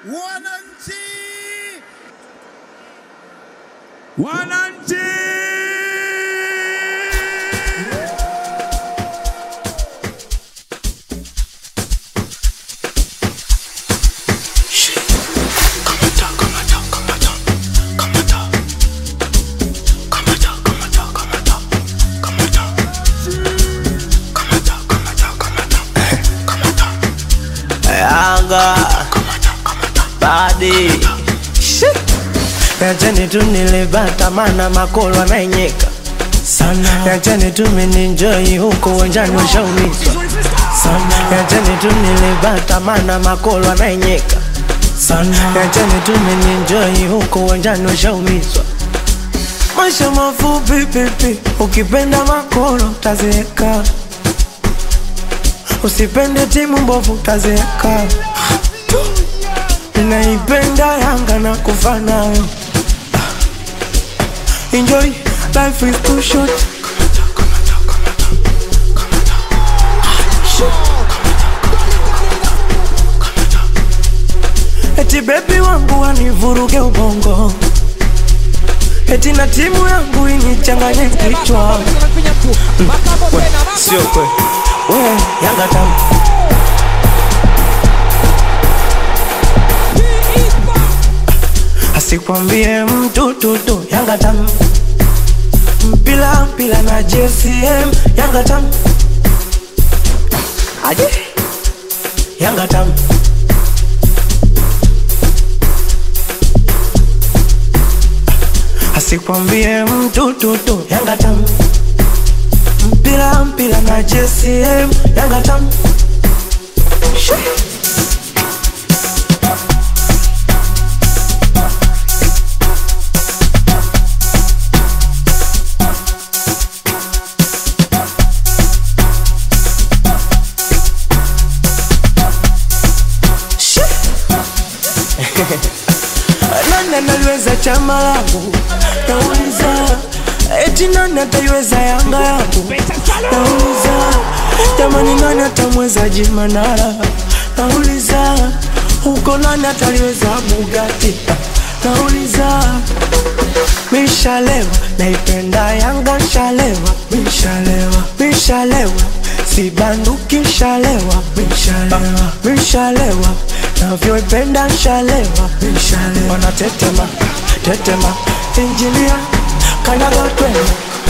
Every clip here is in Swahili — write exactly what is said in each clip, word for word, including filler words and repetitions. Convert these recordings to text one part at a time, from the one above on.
Wananchi! Wananchi! Yanga Badi Yachani tu nilibata mana makolo anayenyeka sana. Yachani tu meninjoy huko uwanjani washaumizwa sana. Yachani tu nilibata mana makolo anayenyeka sana. Yachani tu meninjoy huko uwanjani washaumizwa. Maisha mafupi pipi, ukipenda makolo tazeeka. Usipende timu mbovu tazeeka. Naipenda Yanga na kufa nayo. Enjoy, life is too short. Eti baby wangu wanivuruge ubongo. Eti na timu yangu inichanganye kichwa. Sio kwe, we Yanga tamu. Asikwambie mtu tutu Yanga tamu. Mpila mpila na J C M Yanga tamu. Aje Yanga tamu. Asikwambie mtu tutu Yanga tamu. Mpila mpila na J C M Yanga tamu. Nani analiweza chama langu? Nauliza. Eti nani ataiweza Yanga yangu? Nauliza. Jamani nani atamweza Jimanara? Nauliza. Huko nani ataliweza Bugatti? Nauliza. Mishalewa, naipenda Yanga shalewa. Mishalewa, mishalewa, sibanduki shalewa. Mishalewa, mishalewa, navyoipenda shalewa. Mishalewa, wanatetema, tetema, engineer, kanyaga twende.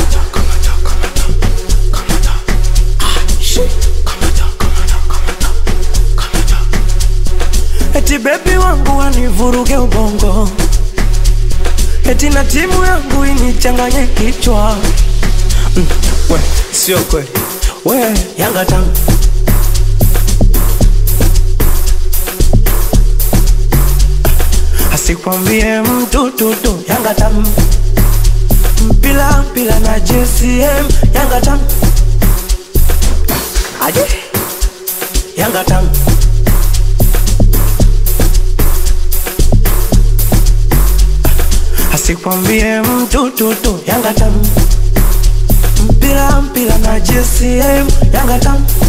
Eti baby wangu wanivuruge ubongo. Eti na timu yangu inichanganye kichwa. mm, We, sio kweli, we Yanga tamu. Asikwambie mtu tutu Yanga tamu. Mpila mpila na J C M Yanga tamu. Aje Yanga tamu. Asikwambie mtu tutu Yanga tamu. Mpila mpila na J C M Yanga tamu.